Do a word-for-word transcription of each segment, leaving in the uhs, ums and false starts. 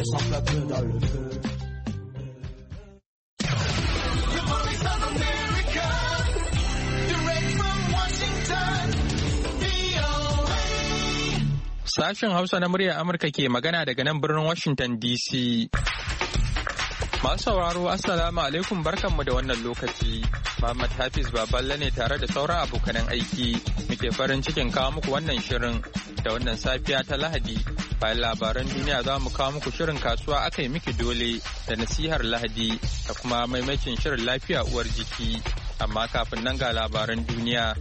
s'enflamme dans le feu. Sashen Hausa na muryar Amurka ke magana daga nan birnin Washington D C. Masu sauraro Assalamu alaikum barkanmu da wannan lokaci. Muhammad Hafiz Baballe ne tare da sauran abokanan aiki muke farin cikin kawo muku wannan shirin da wannan safiya ta Lahadi. Bayan labaran duniya za mu kawo muku shirin kasuwa aka yi miki dole da nasihar Lahadi da kuma maimacin shirin lafiya uwar jiki. Amma kafin nan ga labaran duniya.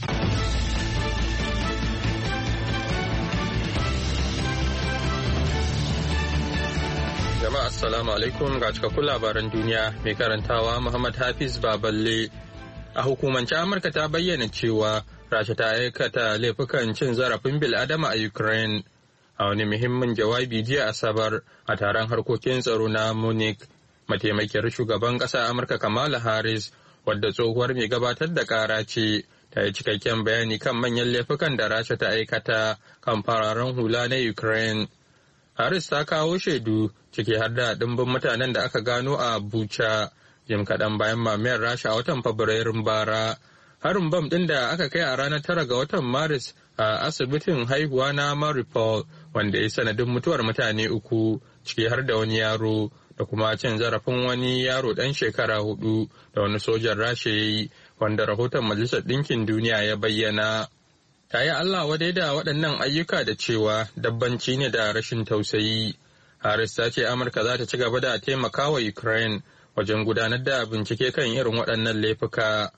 Jama'a assalamu alaikum ga cikakkun labaran duniya mai karantawa Muhammad Hafiz Baballe. A hukumance Amurka ta bayyana cewa Rasha ta aikata laifukan cin zarafin bil'adama a Ukraine. A wani muhimmin jawabi jiya Asabar a taron harkokin tsaro na Munich, mataimakiyar shugaban ƙasa Amurka Kamala Harris, wadda tsohuwar mai gabatar da ƙara ce, ta yi cikakken bayani kan manyan laifukan da Rasha ta aikata kan fararen hula na Ukraine. Harris ta kawo shaidu ciki har da ɗimbin mutanen da aka gano a Bucha jim kaɗan bayan mamayar Rasha a watan Fabrairun bara. Harin bam ɗin da aka kai a ranar tara ga watan Maris a asibitin haihuwa na Mariupol wanda ya sanadin mutuwar mutane uku ciki har da wani yaro da kuma cin zarafin wani yaro ɗan shekara hudu da wani sojan Rasha ya yi wanda rahoton Majalisar Ɗinkin Duniya ya bayyana. Ta yi Allah wadai da waɗannan ayyuka da cewa dabbanci ne da rashin tausayi. Harris ta ce Amurka za ta ci gaba da taimaka wa Ukraine wajen gudanar da bincike kan irin waɗannan laifuka.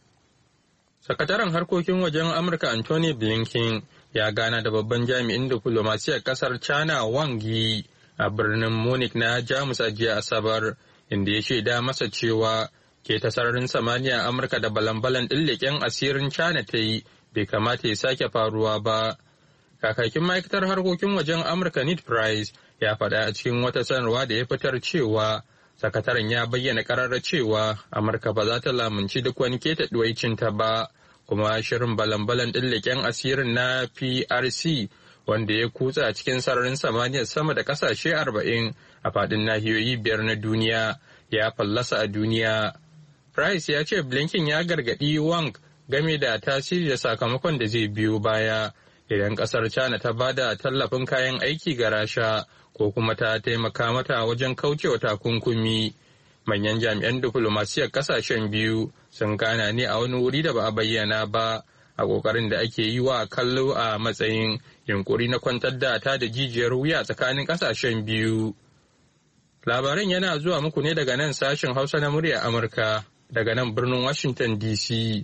Sakataren harkokin wajen Amurka Anthony Blinken ya gana da babban jami'in diflomasiyar ƙasar China Wang Yi a birnin Munich na Jamus a jiya Asabar, inda ya shaida masa cewa ke ta sararin samaniya Amurka da balan-balan ɗin leƙen asirin China ta yi bai kamata ya sake faruwa ba. Kakakin ma'aikatar harkokin wajen Amurka Ned Price ya faɗa a cikin wata sanarwa da ya fitar cewa sakataren ya bayyana ƙararra cewa Amurka ba za ta lamunci duk wani keta ɗuwaicinta ba, kuma shirin balan-balan ɗin leƙen asirin na P R C wanda ya kutsa cikin sararin samaniyar sama da ƙasashe arba'in a faɗin nahiyoyi biyar na duniya ya fallasa a duniya. Price ya ce Blinken ya gargaɗi Wang game da tasiri da sakamakon da zai biyo baya idan kasar China ta bada tallafin kayan aiki ga Rasha ko kuma ta taimaka mata wajen kaucewa takunkumi. Manyan jami'an diflomasiyar kasashen biyu sun gana ne a wani wuri da ba a bayyana ba a kokarin da ake yi wa kallo a matsayin yunkuri na kwantar da ta da jijiyar wuya tsakanin kasashen biyu. Labaran yana zuwa muku ne daga nan sashen Hausa na murya Amurka daga nan birnin Washington D C.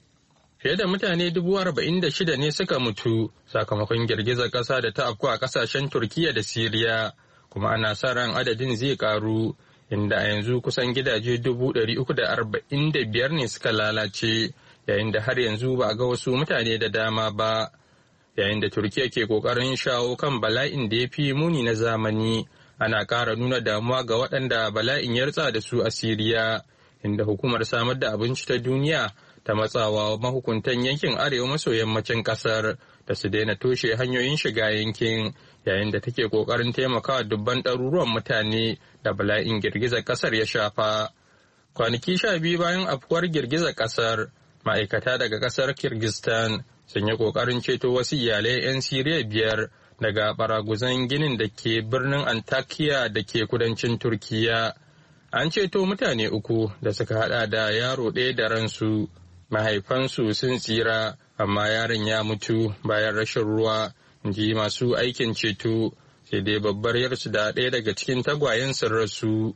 Fiye da mutane dubu arba'in da shida ne suka mutu sakamakon girgizar ƙasa da ta afku a ƙasashen Turkiyya da Siriya, kuma ana sa ran adadin zai ƙaru, inda a yanzu kusan gidaje dubu ɗari uku da arba'in da biyar ne suka lalace, yayin da har yanzu ba a ga wasu mutane da dama ba. Yayin da Turkiyya ke ƙoƙarin shawo kan bala'in da ya fi muni na zamani, ana ƙara nuna damuwa ga waɗanda bala'in ya ritsa da su a Siriya, inda hukumar samar da abinci ta duniya ta matsawa mahukuntan yankin arewa maso yammacin kasar da su daina toshe hanyoyin shiga yankin, yayin da take kokarin taimakawa dubban ɗaruruwan mutane da bala'in girgizar kasar ya shafa. Kwanaki sha biyu bayan afkuwar girgizar kasar, ma'aikata daga kasar Kyrgyzstan sun yi kokarin ceto wasu iyalai 'yan Siriya biyar daga baraguzan ginin da ke birnin Antakya da ke kudancin Turkiya. An ceto mutane uku da suka hada da yaro ɗaya da ransu. Mahaifansu sun tsira, amma yaron ya mutu bayan rashin ruwa, ji masu aikin ceto, sai dai babbar yarsu da ɗaya daga cikin tagwayen sun rasu.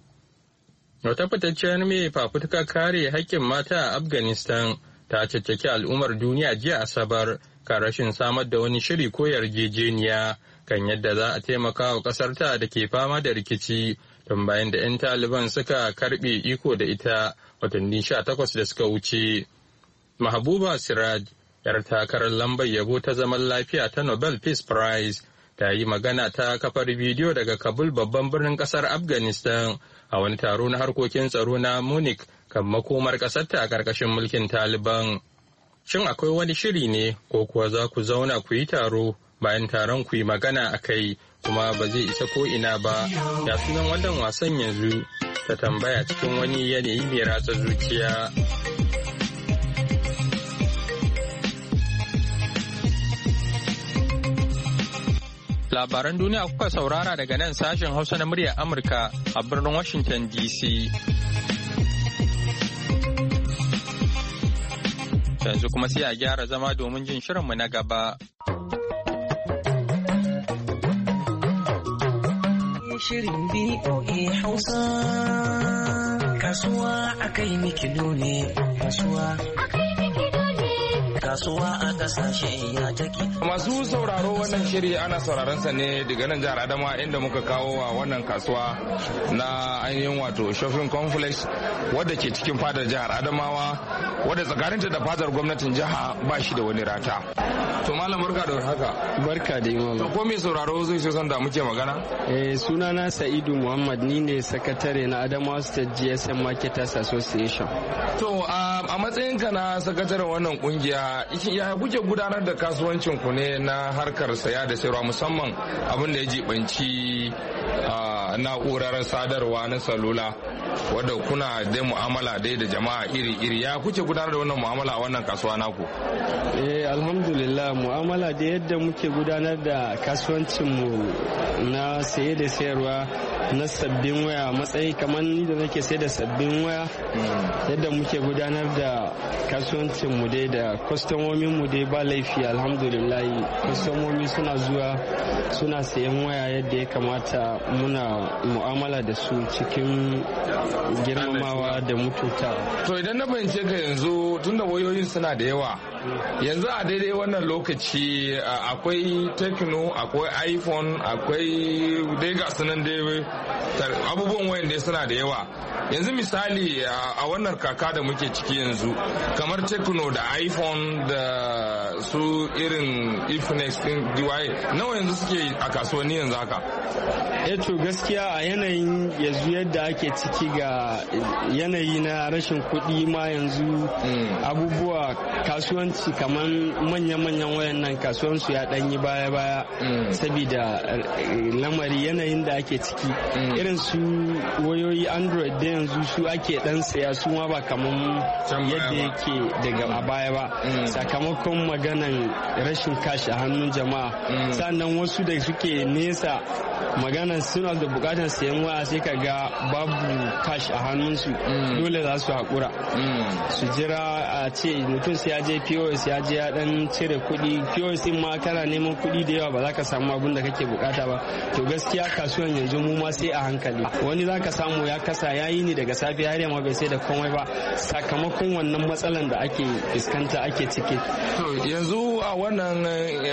Wata fitacciyar mai fafutukar kare haƙƙin mata a Afghanistan ta caccaki al'ummar duniya jiya Asabar kan rashin samar da wani shiri ko yarjejeniya kan yadda za a taimaka wa ƙasarta da ke fama da rikici tun bayan da 'yan Taliban suka karɓe iko da ita watanni sha takwas da suka wuce. Mahabuba Siraj, 'yar takarar lambar yabo ta zaman lafiya ta Nobel Peace Prize, ta yi magana ta kafar bidiyo daga Kabul babban birnin kasar Afghanistan a wani taro na harkokin tsaro na Munich kan makomar ƙasarta a ƙarƙashin mulkin Taliban. Shin akwai wani shiri ne ko kuwa za ku zauna ku yi taro bayan taron ku yi magana a kai kuma ba zai isa ko ina ba. Ya sunan wannan wasan yanzu, ta tambaya cikin wani yanayi mai ratsa zuciya. Labaran duniya kuka saurara daga nan sashen Hausa na muryar Amurka a birnin Washington D C. Yanzu kuma sai a gyara zama domin jin shirinmu na gaba. Shirin B O A Hausa, kasuwa akai mikido ne, kasuwa kasuwa a kasashe ya take. Masu sauraro, wannan shiri ana sauraron sa ne daga nan jihar Adamawa, inda muka kawo wa wannan kasuwa na ainihin wato shopping complex wadda ke cikin fadar jihar Adamawa, wadda tsakaninta da fadar gwamnatin jiha ba shi da wani rata. To malam, barka da haka. Barka da malam. To ko me sauraro zai so san da muke magana? Eh sunana Sa'idu Muhammad, ni ne sakatare na Adamawa State G S M Marketers Association. To a matsayinka na sakataren wannan kungiya, ya kuke gudanar da kasuwancin ku ne na harkar saya da sayarwa, musamman abin da ya jibanci na'urar sadarwa na salula, wadda kuna da mu'amala dai da jama'a iri-iri. Ya kuke gudanar da wannan mu'amala a wannan kasuwa naku? Eh alhamdulillah, mu'amala da yadda muke gudanar da kasuwancinmu na saye da sayarwa na sabbin waya, matsayi kamar ni da nake sai da sabbin waya, yadda muke gudanar da kasuwancinmu dai da kwastomominmu dai ba laifi alhamdulillah. Kwastomomi suna zuwa suna sayan waya yadda ya kamata, muna mu'amala da su cikin girmamawa da mutunta. To idan na fahimce ka yanzu, tunda wayoyin suna da yawa, yanzu a daidai wannan lokaci akwai Tecno, akwai iPhone, akwai dai ga sunan dai abubuwan wayan dai suna da yawa. Yanzu misali a wannan kaka da muke ciki yanzu, kamar Tecno da iPhone da su irin Infinix din D Y, nawa yanzu suke a kasuwanni yanzu haka? Eh to gaskiya a yanayin yanzu yadda ake ciki ga yanayi na rashin kuɗi ma yanzu, abubuwa kasuwanci kamar manya-manyan wayan nan kasuwansu ya ɗanyi baya-baya saboda lamari yanayin da ake ciki. Irin su wayoyi Android da yanzu su ake ɗan saya, su ma ba kamar yadda yake daga a baya ba, sakamakon maganan rashin kashi a hannun jama'a. Sannan wasu da suke nesa maganan suna da bukatar sayan waya, sai ka ga babu cash a hannunsu, dole za su haƙura su jira a ce mutum sai ya je P O S, ya je ya dan cire kuɗi. P O S ma kana neman kuɗi da yawa ba za ka samu abin da kake bukata ba. To gaskiya kasuwan yanzu mu ma sai a hankali. Wani za ka samu ya kasa ya yi ni daga safe har yamma bai sai da komai ba, sakamakon wannan matsalan da ake fuskanta ake ciki. To yanzu a wannan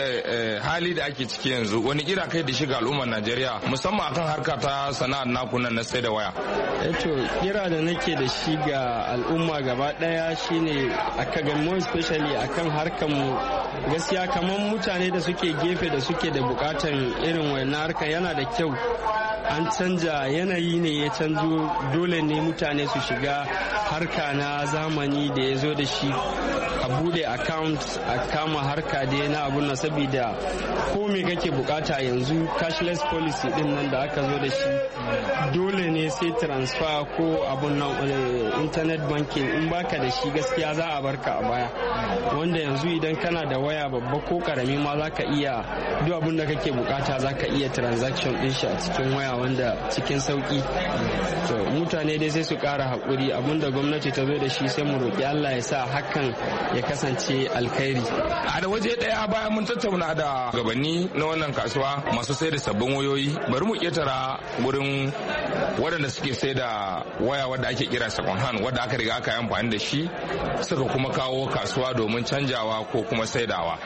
hali da ake ciki yanzu, wani kira kai da shiga al'ummar Najeriya musamman akan harka ta sana'ar naku nan na sai da waya? Eto kira da nake da shi ga al'umma gaba daya shine aka ga more especially akan harkar mu, gaskiya kamar mutane da suke gefe da suke da bukatar irin wannan harka, yana da kyau an canja yanayi ne ya canzo, dole ne mutane su shiga harka na zamani da ya zo da shi, a bude account a kama harka da na abun na, saboda ko me kake bukata yanzu cashless policy din nan da aka zo da shi, dole ne sai transfer ko abun nan internet banking, in baka da shi gaskiya za a barka a baya. Wanda yanzu idan kana da waya babba ko karami ma za ka iya duk abun da kake bukata, za ka iya transaction din shi a cikin waya wanda cikin sauki. To mutane dai sai su kara hakuri, abun da gwamnati ta zo da shi sai mu roki Allah ya sa hakan ya kasance alkhairi. A da waje daya bayan mun tattauna da gabanni na wannan kasuwa masu sai da sabbin wayoyi, bari mu ketara gurin waɗanda suke sai da waya wadda ake kira second hand, wadda aka riga aka yi amfani da shi suka kuma kawo kasuwa domin canjawa ko kuma saidawa.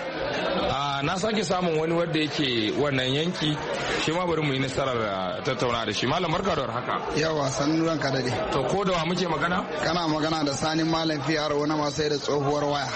Na sake samun wani wadda yake wannan yanki, shi ma bari mu yi nasarar tattauna da shi. Malam barka da haka. Yawa sannu ranka dade. To ko da wa muke magana? Kana magana da Sani Malam Fiyaro na masu sai da tsohuwar waya.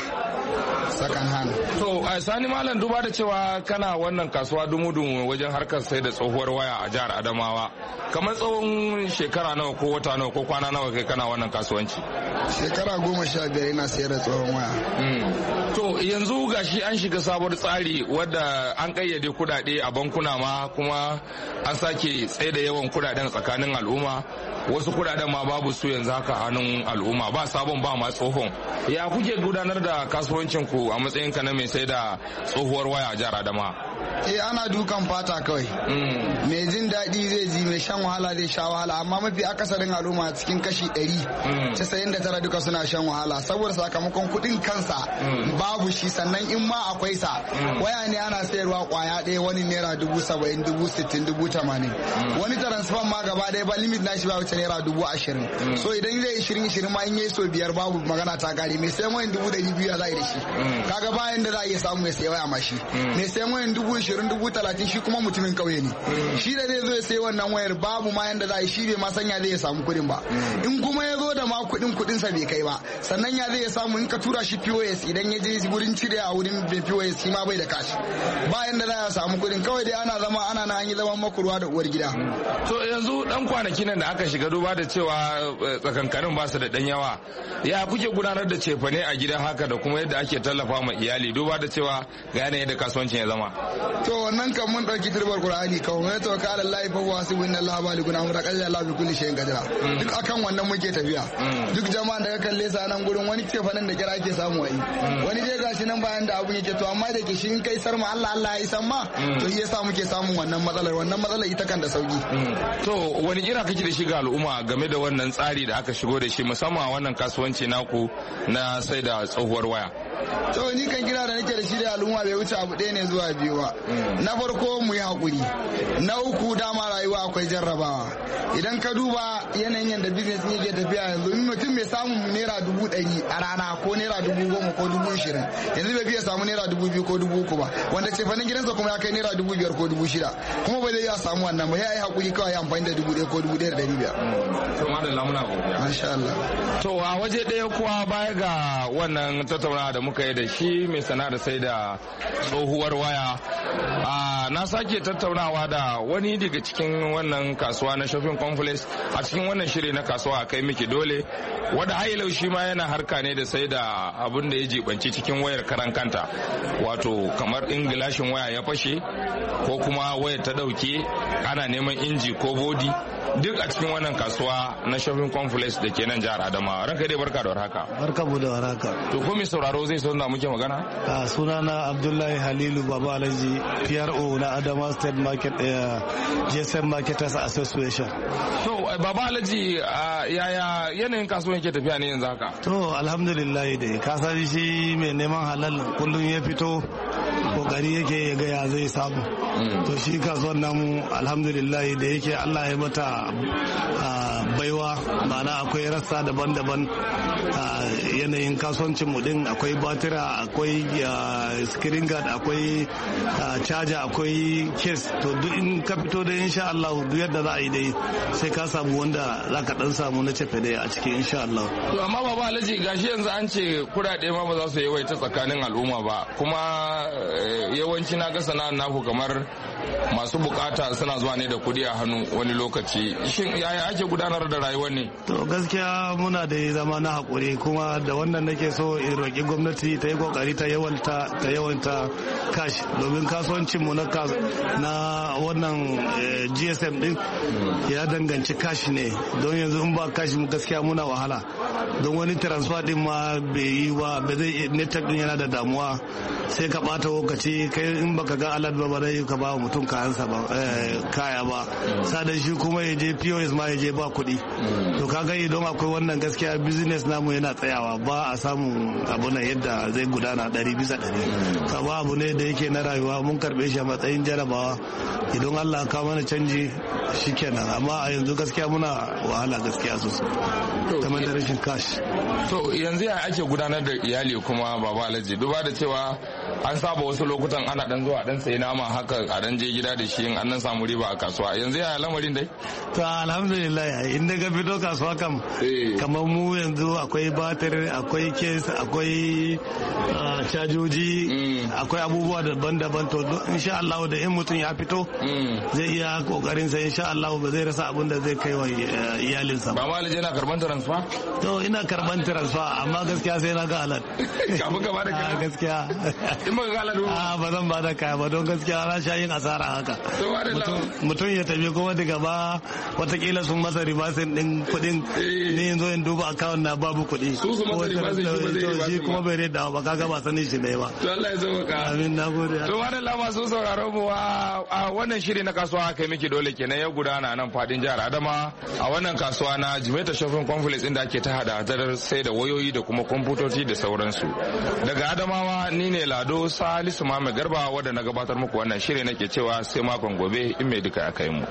second hand. To Sani Malam, duba da cewa kana wannan kasuwa dumu-dumu wajen harkar sai da tsohuwar waya a jihar Adamawa, kamar tsawon shekara nawa ko wata nawa ko kwana nawa kai kana wannan kasuwanci? Shekara goma sha biyar ina sayar da tsohon waya. To yanzu gashi an shiga sabuwar tsari wadda an kayyade kudade a bankuna ma, kuma an sake tsaye da yawan kudaden tsakanin al'umma, wasu kudaden ma babu su yanzu haka hannun al'umma, ba sabon ba ma tsohon. Ya kuke gudanar da kasuwancin ku a matsayin ka na mai sai da tsohuwar waya a jihar Adamawa? Eh, ana dukan fata kawai. Mai jin daɗi zai ji, mai shan wahala zai sha wahala, amma mafi akasarin al'umma cikin kashi ɗari casa'in da tara duka suna shan wahala saboda sakamakon kuɗin kansa babu shi, sannan in ma akwai sa waya ne ana sayarwa kwaya ɗaya wani naira dubu saba'in dubu sittin dubu tamanin, wani transfer ma gaba ɗaya ba limit na shi ba wuce naira dubu ashirin. So idan zai ishirin ishirin ma in yayi so biyar babu magana ta kare. Mai sayan wayan dubu ɗari biyu za a yi da shi, kaga bayan da za a iya samu mai sayan waya ma shi. Mai sayan wayan dubu ishirin dubu talatin shi kuma mutumin kauye ne, shi da zai zo ya sayi wannan wayar babu ma yanda za a yi, shi bai ma sanya zai ya samu kuɗin ba. In kuma ya zo da ma kuɗin kuɗin sa bai kai ba, sannan ya zai ya samu in ka tura shi P O S idan ya je wurin cire a wurin P O S shi ma bai da cash, ba yanda za ya samu kuɗin, kawai dai ana zama ana na an yi zaman makurwa da uwar gida. To yanzu dan kwanaki nan da aka shiga, duba da cewa tsakankanin ba su da dan yawa, ya kuke gudanar da cefane a gida haka da kuma yadda ake tallafa ma iyali, duba da cewa ga yanayin yadda kasuwancin ya zama? To wannan kan mun dauki turbar Qur'ani kawai, mai tawaka ala Allah fa wa sibu inna Allah baliguna amra qad Allah bi kulli shay'in qadira. Duk akan wannan muke tafiya. Duk jama'an da ka kalle sa nan gurin wani cefanen da kira ake samu wai. Wani dai gashi nan bayan da abun yake, to amma da ke shi in kai sarma Allah Allah ya isan ma, to shi yasa muke samun wannan matsalar. Wannan matsalar ita kan da sauki. To wani kira kake da shi ga al'umma game da wannan tsari da aka shigo da shi, musamman a wannan kasuwanci naku na sai da tsohuwar waya? To ni kan kira da nake da shi da al'umma bai wuce abu ɗaya ne zuwa biyu ba. Na farko mu yi hakuri, na uku dama rayuwa akwai jarrabawa. Idan ka duba yanayin yadda business ne ke tafiya yanzu, in mutum mai samun naira dubu ɗari a rana ko naira dubu goma ko dubu ishirin, yanzu bai fiye samu naira dubu biyu ko dubu uku ba, wanda cefanin gidansa kuma ya kai naira dubu biyar ko dubu shida, kuma bai zai iya samu wannan ba, ya yi hakuri kawai ya amfani da dubu ɗaya ko dubu ɗaya da ɗari biyar. Kuma da lamuna godiya. Masha Allah. To a waje ɗaya kuwa baya ga wannan tattaunawa da muka yi da shi mai sana'ar sai da tsohuwar waya, na sake tattaunawa da wani daga cikin wannan kasuwa na shopping complex a cikin wannan shiri na kasuwa a kai miki dole, wadda hailau shi ma yana harka ne da sai da abin da ya jibanci cikin wayar karan kanta, wato kamar in gilashin waya ya fashe ko kuma wayar ta dauke ana neman inji ko bodi, duk a cikin wannan kasuwa na shopping complex da ke nan jihar Adamawa. Ranka dai barka da warhaka. Barka mu da warhaka. To ko mai sauraro zai san da muke magana? A sunana Abdullahi Halilu Baba Alhaji, P R O na Adamawa State Market uh, G S M Marketers Association. To Baba Alhaji, yaya yanayin kasuwan ke tafiya ne yanzu haka? To alhamdulillah dai, ka san shi mai neman halal kullum ya fito kokari yake ya ga ya zai samu. To shi kasuwan namu alhamdulillah da yake Allah ya mata baiwa, ma'ana akwai rassa daban-daban a yanayin kasuwancin mu din, akwai batira, akwai screen guard, akwai charger, akwai case. To duk in ka fito da insha Allah duk yadda za a yi dai sai ka samu wanda za ka dan samu na cefe dai a cikin insha Allah. To amma Baba Alhaji, gashi yanzu an ce kudade ma ba za su yawaita tsakanin al'umma ba, kuma yawanci na ga sana'ar naku kamar masu bukata suna zuwa ne da kudi a hannu wani lokaci. Shin yaya ake gudanar da rayuwar ne? To gaskiya muna da zama na hakuri, kuma da wannan nake so in roƙi gwamnati ta yi kokari ta yawanta ta yawanta cash, domin kasuwancin mu na na wannan G S M din ya danganci cash ne, don yanzu in ba cash mu gaskiya muna wahala, don wani transfer din ma bai yi ba, ba zai network din yana da damuwa, sai ka bata lokaci kai in baka ga alert ba ba zai ka ba mutum kayansa ba kaya ba, sadan shi kuma ya je P O S ma ya je ba kuɗi. To kaga idan akwai wannan gaskiya business namu yana tsayawa, ba a samun abu na yadda zai gudana ɗari bisa ɗari. Kaba abu ne da yake na rayuwa, mun karɓe shi a matsayin jarabawa, idan Allah ka mana canji shikenan, amma a yanzu gaskiya muna wahala gaskiya sosai kamar da rashin cash. To yanzu ya ake gudanar da iyali kuma Baba Alhaji, duba da cewa an saba wasu lokutan ana dan zuwa dan sayi nama haka a dan je gida da shi in an nan samu riba a kasuwa. Yanzu ya lamarin dai? To alhamdulillah in daga fito kasuwa kam kamar mu yanzu akwai batir, akwai kes, akwai cajoji, akwai abubuwa daban-daban. To insha Allah da in mutum ya fito zai iya kokarin sa insha Allah ba zai rasa abin da zai kai wa iyalinsa ba. Ba malaje na karban transfer? To ina karban transfer amma gaskiya sai na ga alat. Kafin ka bada kaya? Gaskiya. In ba ga alat ba? ba zan bada kaya ba don gaskiya na sha yin asara haka. Mutum ya tafi kuma daga ba watakila sun masa ribasin din kuɗin ne yanzu in duba akawun na babu kuɗi. Su su masa ribasin shi ba zai ribasin shi kuma bai rai dawo ba kaga ba sanin shi ne ba. To Allah ya zama ka. Amin, na gode. To wadanda masu sauraron mu a wannan shiri na kasuwa kai miki dole kenan ya gudana nan fadin jihar Adama a wannan kasuwa na Jimeta Shopping Complex inda ake ta hada hadar sai da wayoyi da kuma kwamfutoci da sauransu. Daga Adamawa ni ne Lado Salisu Muhammad Garba wanda na gabatar muku wannan shiri nake cewa sai makon gobe in mai duka ya kai mu.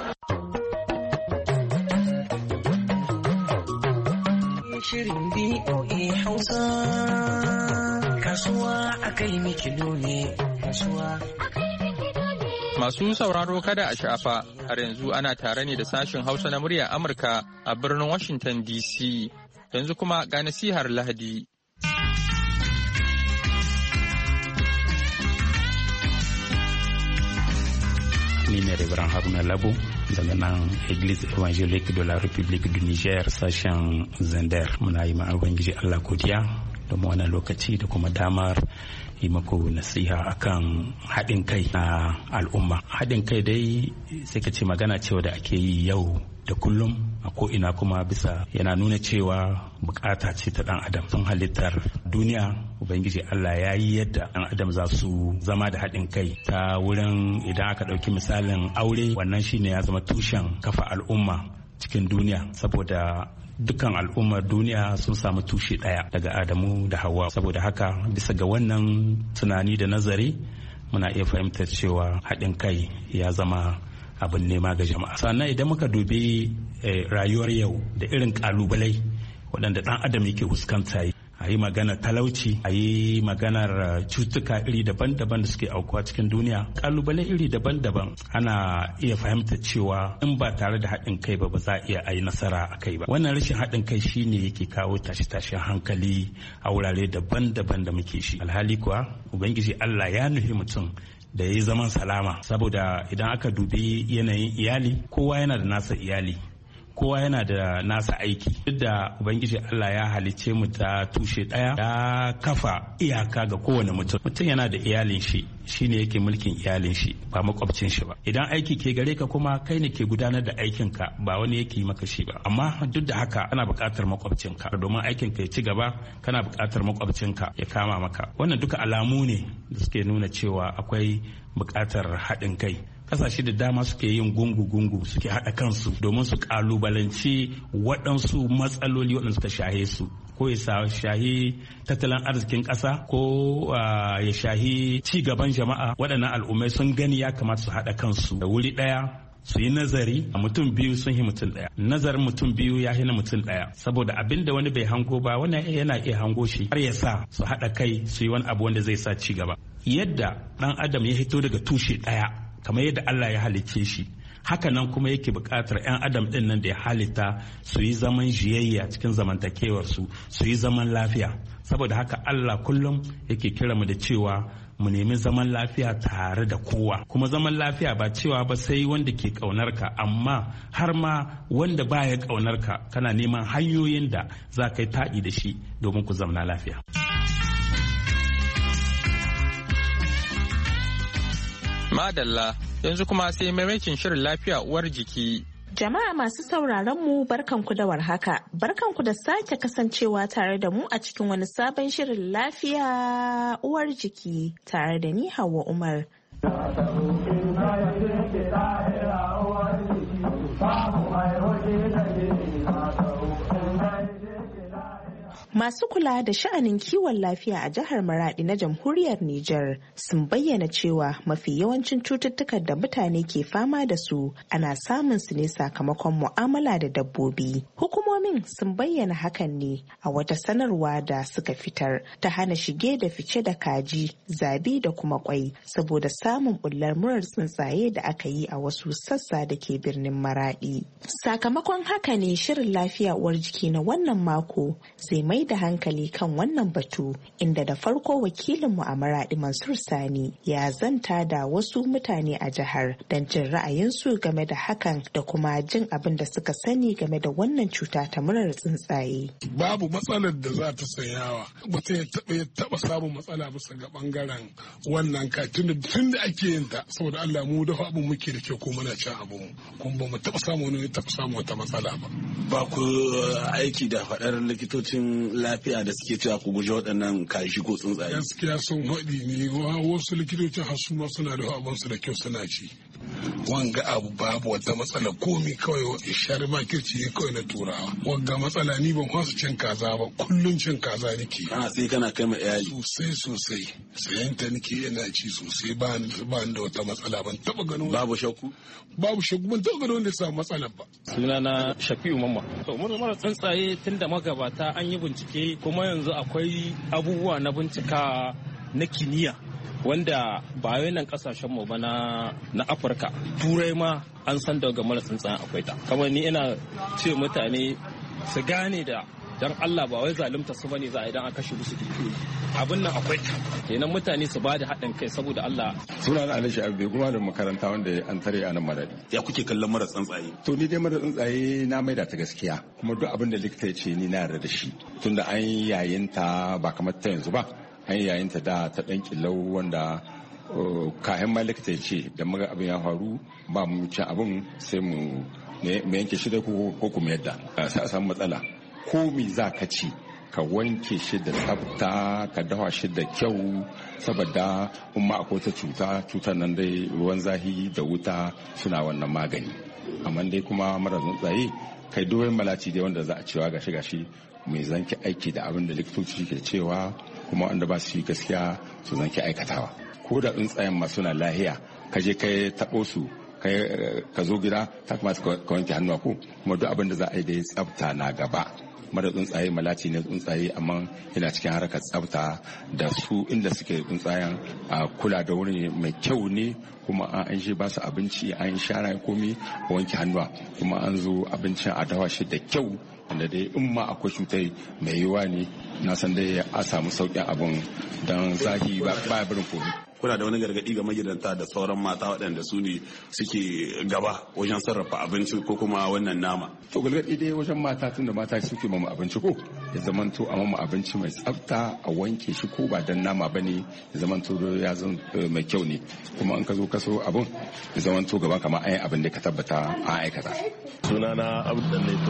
Shirin B O A Hausa kasuwa akai miki ne kasuwa. Masu sauraro kada a shafa, har yanzu ana tare ne da sashen Hausa na muryar Amurka a birnin Washington D C. Yanzu kuma ga nasihar Lahadi. Ni ne Reverend Haruna Labo daga nan Église Évangélique de la République du Niger sashen Zender. Muna yi ma Ubangiji Allah godiya da mu wannan lokaci da kuma damar yi mako nasiha akan haɗin kai na al'umma. Haɗin kai dai sai ka ce magana cewa da ake yi yau da kullum a ko'ina kuma bisa yana nuna cewa bukata ce ta ɗan adam. Sun halittar duniya Ubangiji Allah ya yi yadda ɗan adam za su zama da haɗin kai ta wurin idan aka ɗauki misalin aure wannan shine ya zama tushen kafa al'umma cikin duniya saboda dukkan al'ummar duniya sun samu tushe ɗaya daga Adamu da Hawwa. Saboda haka bisa ga wannan tunani da nazari muna iya fahimtar cewa haɗin kai ya zama abin nema ga jama'a. Sannan idan muka dubi rayuwar yau da irin ƙalubalai waɗanda ɗan adam yake fuskanta, a yi magana talauci, a yi maganar cutuka iri daban-daban da suke aukuwa cikin duniya, kalubale iri daban-daban, ana iya fahimta cewa in ba tare da haɗin kai ba ba za a iya a yi nasara a kai ba. Wannan rashin haɗin kai shine yake kawo tashe-tashen hankali a wurare daban-daban da muke shi. Alhali kuwa Ubangiji Allah ya nufi mutum da ya yi zaman salama, saboda idan aka dubi yanayin iyali, kowa yana da nasa iyali, kowa yana da nasa aiki. Duk da Ubangiji Allah ya halicce mu ta tushe ɗaya, ya kafa iyaka ga kowane mutum. Mutum yana da iyalin shi, shine yake mulkin iyalin shi ba makwabcin shi ba. Idan aiki ke gare ka kuma kai ne ke gudanar da aikin ka, ba wani yake yi maka shi ba. Amma duk da haka ana buƙatar makwabcin ka domin aikin ka ya ci gaba, kana buƙatar makwabcin ka ya kama maka. Wannan duka alamu ne da suke nuna cewa akwai buƙatar haɗin kai. Kasashe da dama suke yin gungu-gungu suke haɗa kansu domin su kalubalanci waɗansu matsaloli waɗanda suka shahe su, ko ya shahi tattalin arzikin ƙasa ko ya shahi ci gaban jama'a. Waɗannan al'ummai sun gani ya kamata su haɗa kansu da wuri ɗaya, su yi nazari. A mutum biyu sun yi mutum ɗaya, nazarin mutum biyu ya hina mutum ɗaya, saboda abin da wani bai hango ba wani yana iya hango shi har ya sa su haɗa kai su yi wani abu wanda zai sa ci gaba. Yadda ɗan adam ya hito daga tushe ɗaya kamar yadda Allah ya halicce shi, haka nan kuma yake buƙatar 'yan adam ɗin nan da ya halitta su yi zaman jiyayya cikin zamantakewarsu, su yi zaman lafiya. Saboda haka Allah kullum yake kira mu da cewa mu nemi zaman lafiya tare da kowa. Kuma zaman lafiya ba cewa ba sai wanda ke ƙaunarka, amma har ma wanda baya ƙaunarka kana neman hanyoyin da za ka yi taɗi da shi domin ku zamna lafiya. Madalla, yanzu kuma sai maimakin shirin lafiya uwar jiki. Jama'a masu sauraron mu barkanku da warhaka. Barkanku da sake kasancewa tare da mu a cikin wani sabon shirin lafiya uwar jiki tare da ni Hauwa Umar. Masu kula da sha'anin kiwon lafiya a jihar Maradi na jamhuriyar Nijar sun bayyana cewa mafi yawancin cututtukan da mutane ke fama da su ana samun su ne sakamakon mu'amala da dabbobi. Hukumomin sun bayyana hakan ne a wata sanarwa da suka fitar ta hana shige da fice da kaji, zabi da kuma kwai saboda samun bullar murar tsuntsaye da aka yi a wasu sassa da ke birnin Maradi. Sakamakon haka ne shirin lafiya uwar jiki na wannan mako zai mai da hankali kan wannan batu, inda da farko wakilinmu a Maradi Mansur Sani ya zanta da wasu mutane a jihar don jin ra'ayinsu game da hakan da kuma jin abin da suka sani game da wannan cuta ta murar tsuntsaye. Babu matsalar da za ta sanyawa mutum ya taɓa ya taɓa samun matsala bisa ga bangaren wannan kai tun da ake yin ta saboda Allah mu dafa abin muke da kyau ko muna cin abin mu kuma ba mu taɓa samu wani taɓa samu wata matsala ba. Ba ku aiki da faɗar likitocin lafiya da suke cewa ku guje waɗannan kashi ko tsuntsaye. Gaskiya sun haɗi ne wasu likitocin hasu ma suna da abinsu da kyau suna ci. Wanga abu babu wata matsala komi kawai shari makirci ne kawai na turawa. Wanga matsala ni ban kwasa cin kaza ba kullum cin kaza nake. Ana sai kana kai ma iyali. Sosai sosai sayan ta nake yana ci sosai ba ni da wata matsala ban taɓa ganin. Babu shakku. Babu shakku ban taɓa ganin wanda ya samu matsalar ba. Sunana Shafi'u Mamma. To mura tsuntsaye tun da magabata an yi bincike kuma yanzu akwai abubuwa na bincika na kimiyya wanda ba wai nan kasashen mu ba na Afirka, turai ma an san daga mara tsuntsayen akwai ta. Kamar ni ina ce mutane su gane da dan Allah ba wai zalunta su bane za a idan aka kashe musu dukiyoyi. Abin nan akwai ta. Kenan mutane su bada haɗin kai saboda Allah. Suna na Alishi Abbe kuma da makaranta wanda an tare a nan Maradi. Ya kuke kallon mara tsuntsaye? To ni dai mara tsuntsaye na maida ta gaskiya kuma duk abin da likita ya ce ni na yarda da shi tunda an yayin ta ba kamar ta yanzu ba. An yayin ta da ta ɗan killau wanda kayan ma likita ya ce da muga abin ya faru ba mu ci abin sai mu yanke shi da ko kuma yadda sai a samu matsala. Ko me za ka ci ka wanke shi da tsafta ka dafa shi da kyau saboda in ma akwai ta cuta cutar nan dai ruwan zahi da wuta suna wannan magani amma dai kuma mara tsuntsaye kai doyen malaci dai wanda za a cewa gashi gashi mai zanki aiki da abin da likitoci ke cewa kuma wanda ba su yi gaskiya su zanki aikatawa ko da tsuntsayen masu na lahiya ka je kai taɓo su ka zo gida ta kamata ka wanke hannuwa ko kuma duk abin da za a yi da ya tsafta na gaba. Mara tsuntsaye malaci ne tsuntsaye amma yana cikin harkar tsafta da su inda suke tsuntsayen a kula da wuri mai kyau ne kuma an shi ba su abinci an shara komi a wanke hannuwa kuma an zo abincin a dawa shi da kyau wanda dai in ma akwai cutai mai yiwuwa ne na san dai a samu sauƙin abin don zahi ba birin komi. Kuna da wani gargaɗi ga magidanta da sauran mata waɗanda su ne suke gaba wajen sarrafa abinci ko kuma wannan nama? To gargaɗi dai wajen mata tun da mata suke mamu abinci ko ya zamanto a mamu abinci mai tsafta a wanke shi ko ba dan nama bane ya zamanto ya zan mai kyau ne kuma in ka zo ka so abin ya zamanto gaban kamar an yi abin da ka tabbata an aikata. Sunana Abdul Laito.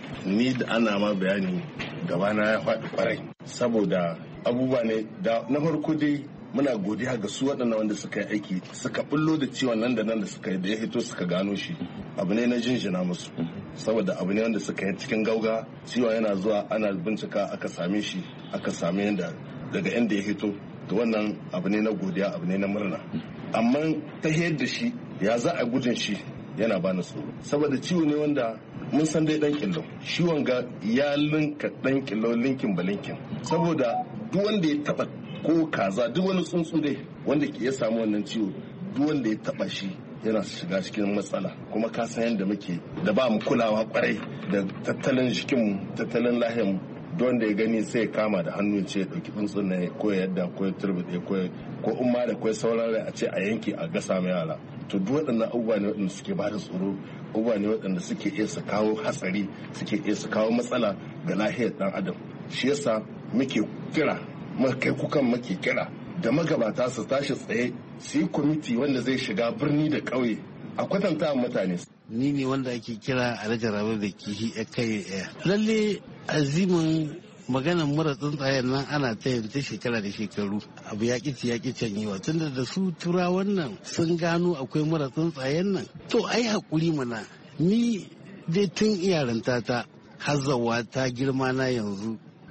Ni da ana ma bayani gabana ya faɗi kwarai saboda abubuwa ne da na farko dai muna godiya ga su waɗannan wanda suka yi aiki suka bullo da ciwon nan da nan da suka yi da ya hito suka gano shi abu ne na jinjina musu saboda abu ne wanda suka yi cikin gauga ciwon yana zuwa ana bincika aka same shi aka same yadda daga inda ya hito to wannan abu ne na godiya abu ne na murna amma ta da shi ya za a gudun shi yana bani tsoro saboda ciwo ne wanda mun san dai dan killo shi wanga ya linka dan killo linkin ba linkin saboda duk wanda ya taba ko kaza duk wani tsuntsu dai wanda ke ya samu wannan ciwo duk wanda ya taba shi yana shiga cikin matsala kuma ka san yadda muke da ba mu kulawa kwarai da tattalin jikinmu tattalin lahiyarmu don da ya gani sai ya kama da hannu ce ya dauki tsuntsun ne ko ya yadda ko ya turbide ko ko umma da kai sauran rai a ce a yanke a gasa mai yara to duk waɗannan abubuwa ne waɗanda suke ba da tsoro abubuwa ne waɗanda suke iya su kawo hatsari suke iya su kawo matsala ga lahiyar ɗan adam shi yasa muke kira kai kukan muke kira da magabata su tashi tsaye su yi kwamiti wanda zai shiga birni da ƙauye a kwatanta mutane. Ni ne wanda ake kira a rage rabar da kihi a kai ɗaya. Lalle azimin maganar mura tsuntsayen nan ana ta ta shekara da shekaru abu ya ƙi ya ƙi canyewa tunda da su tura wannan sun gano akwai mura tsuntsayen nan to ai haƙuri mana ni dai tun iyaranta ta hazawa ta girma na yanzu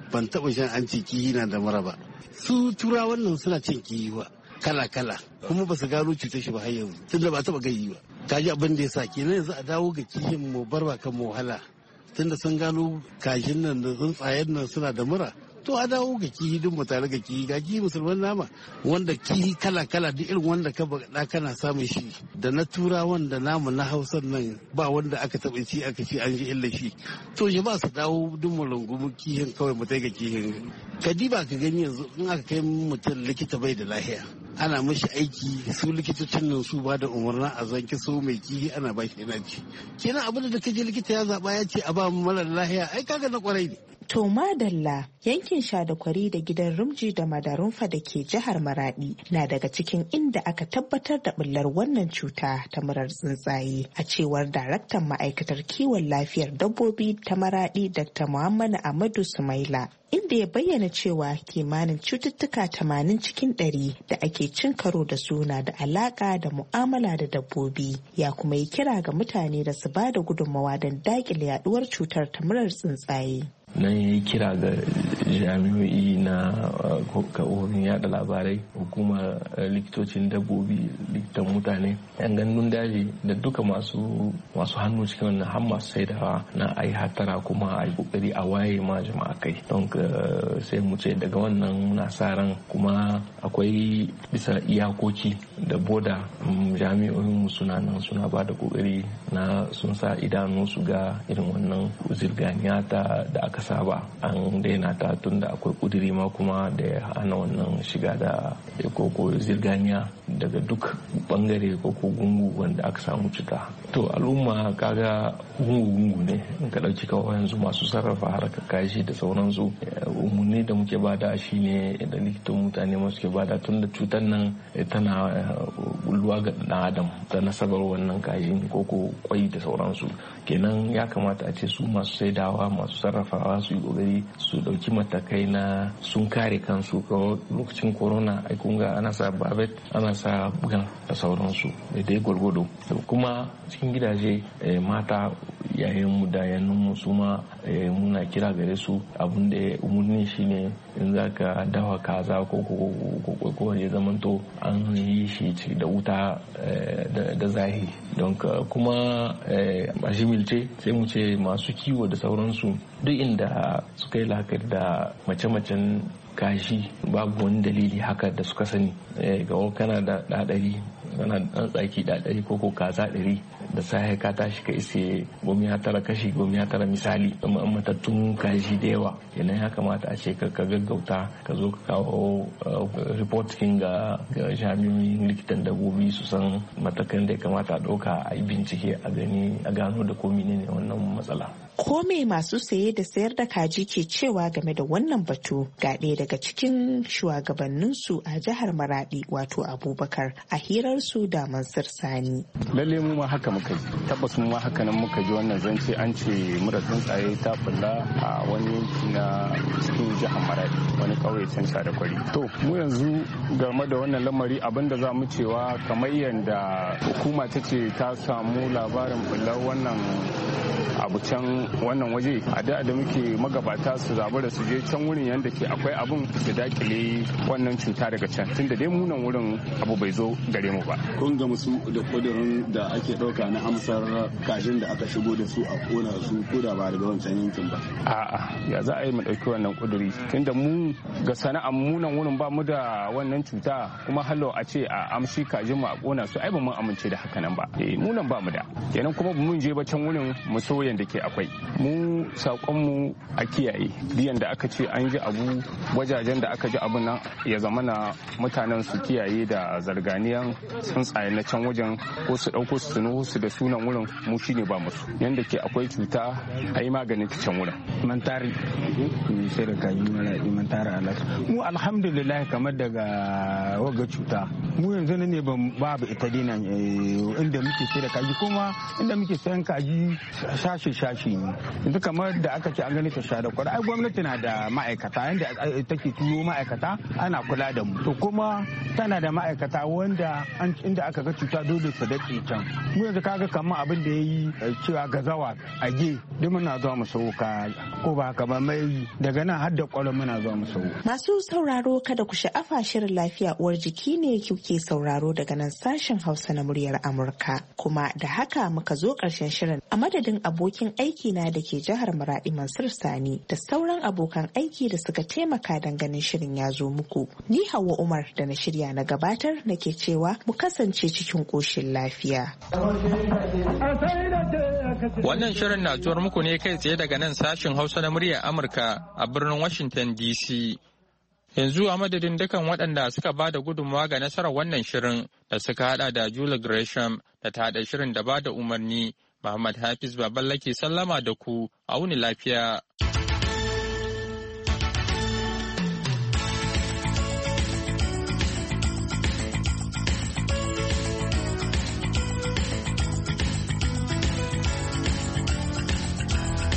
ban taɓa shan an ce kihi na da mura ba. Su turawan nan suna cin kihi ba kala-kala kuma ba su gano cutar shi ba har yanzu tunda ba taɓa gayi ba. Kaji abin da ya sa kenan yanzu a dawo ga kihin mu bar ba kan mu wahala tunda sun gano kashin nan da tsuntsayen nan suna da mura. To a dawo ga kihi din mu tare ga kihi ga kihi musulman nama wanda kihi kala-kala duk irin wanda ka bada kana samun shi da na turawan da namu na hausa nan ba wanda aka taɓa ci aka ci an ji illa shi. To shi ba su dawo duk mu rungumu kihin kawai mu tai ga kihin. Kadiba ka gani yanzu in aka kai mutum likita bai da lahiya ana mashi aiki su likitocin nan su ba da umarna a zanki so mai kihi ana ba shi yana ci. Kenan abin da kaje likita ya zaba ya ce a ba mu mara lahiya ai kaga na kwarai ne. To madalla yankin Shadakwari da gidan Rumji da Madarunfa da ke jihar Maradi na daga cikin inda aka tabbatar da bullar wannan cuta ta murar tsuntsaye a cewar daraktan ma'aikatar kiwon lafiyar dabbobi ta Maradi Dakta Muhammad Ahmadu Sumaila. Inda ya bayyana cewa kimanin cututtuka tamanin cikin ɗari da ake cin karo da su na da alaka da mu'amala da dabbobi ya kuma yi kira ga mutane da su ba da gudunmawa don daƙile yaduwar cutar ta murar tsuntsaye. Nan ya yi kira ga jami'o'i na kafofin yada labarai, hukumar likitocin dabbobi, likitan mutane, yan gandun daji da duka masu masu hannu cikin wannan har masu saidawa na ai hatara kuma ai kokari a waye ma jama'a kai. Don sai mu ce daga wannan na sa ran kuma akwai bisa iyakoki da boda jami'o'in mu suna nan suna ba da kokari na sun sa idanu su ga irin wannan zirganiya ta da aka saba an daina ta tun da akwai kudiri ma kuma da ya hana wannan shiga da koko zirganiya daga duk bangare koko gungu wanda aka samu cuta. To al'umma kaga gungu-gungu ne in ka dauki kawai yanzu masu sarrafa harkar kashi da sauransu umarni da muke bada shine da likitan mutane masu ke bada tun da cutar nan tana bulluwa ga dan adam ta nasabar wannan kashin koko kwai da sauransu. Kenan ya kamata a ce su masu saidawa masu sarrafawa su yi kokari su dauki matakai na sun kare kansu ga lokacin corona ai kun ga ana sa babet ana sa bugan da sauransu da dai gwargwado kuma cikin gidaje mata yayin mu da yanun mu su ma muna kira gare su abun da umurni shine in zaka dawa kaza ko ko ko ya zamanto an yi shi da wuta da zahi don kuma a jimilce sai mu ce masu kiwo da sauransu duk inda suka yi la'akari da mace-macen kashi babu wani dalili haka da suka sani ga kana da ɗaɗari kana ɗan tsaki ɗaɗari ko ko kaza ɗari da sahi ka tashi ka ise gomi ya tara kashi gomi ya tara misali matattun kashi da yawa kenan ya kamata a ce ka gaggauta ka zo ka kawo report kin ga jami'in likitan dabbobi su san matakan da ya kamata a ɗauka a yi bincike a gani a gano da ko ne wannan matsala. Ko me masu saye da sayar da kaji ke cewa game da wannan batu ga ɗaya daga cikin shugabanninsu a jihar Maradi wato Abubakar a hirarsu da Mansur Sani. Lalle mu ma haka muka ji tabbas mu ma haka nan muka ji wannan zance an ce mura tsuntsaye ta bulla a wani yanki na cikin jihar Maradi wani kauye can Shadakwari. To mu yanzu game da wannan lamari abinda za mu cewa kamar yadda hukuma ta ce ta samu labarin bullar wannan abu can wannan waje a da da muke magabata su zabu da su je can wurin yadda ke akwai abun su dakile wannan cuta daga can tunda dai munan wurin abu bai zo gare mu ba. Kun ga musu da kudirin da ake dauka na amsar kajin da aka shigo da su a kona su ko da ba daga wancan yankin ba. A'a ya za a yi mu dauki wannan kuduri tunda mu ga sana'ar munan wurin ba mu da wannan cuta kuma hallo a ce a amshi kajin mu a kona su ai ba mun amince da haka nan ba. Eh munan ba mu da kenan kuma mun je ba can wurin mu so da ke akwai mu sakonmu a kiyaye biyan da aka ce an ji abu wajajen da aka ji abu nan ya zama na mutanen su kiyaye da zarganiyan tsuntsaye na can wajen ko su dauko su tuno su da sunan wurin mu shine ba musu yanda ke akwai cuta a yi maganin ta can wurin. Mantari sai da kayi mana mantari alas mu alhamdulillah kamar daga waga cuta mu yanzu ne babu ita dinan inda muke sai da kaji kuma inda muke sayan kaji shashi-shashi ne yanzu kamar da aka ce an gani ta sha da kwara ai gwamnati na da ma'aikata yadda take turo ma'aikata ana kula da mu to kuma tana da ma'aikata wanda inda aka ga cuta dole su daɗe can mu yanzu kaga kamar abin da ya yi cewa gazawa a ge duk muna zuwa mu sau ka ko ba haka ba mai daga nan har da kwalon muna zuwa mu sau. Masu sauraro kada ku sha'afa shirin lafiya uwar jiki ne kuke sauraro daga nan sashen Hausa na muryar Amurka. Kuma da haka muka zo ƙarshen shirin a madadin abokin aiki na da ke jihar Maradi Mansur Sani da sauran abokan aiki da suka taimaka don ganin shirin ya zo muku. Ni Hauwa Umar da na shirya na gabatar nake cewa mu kasance cikin ƙoshin lafiya. Wannan shirin na zuwar muku ne kai tsaye daga nan sashen Hausa na muryar Amurka a birnin Washington D C. Yanzu a madadin dukan waɗanda suka ba da gudunmawa ga nasarar wannan shirin da suka hada da Julie Gresham da ta haɗa shirin da ba da umarni, Muhammad Hafiz Baballake sallama da ku, a wuni lafiya.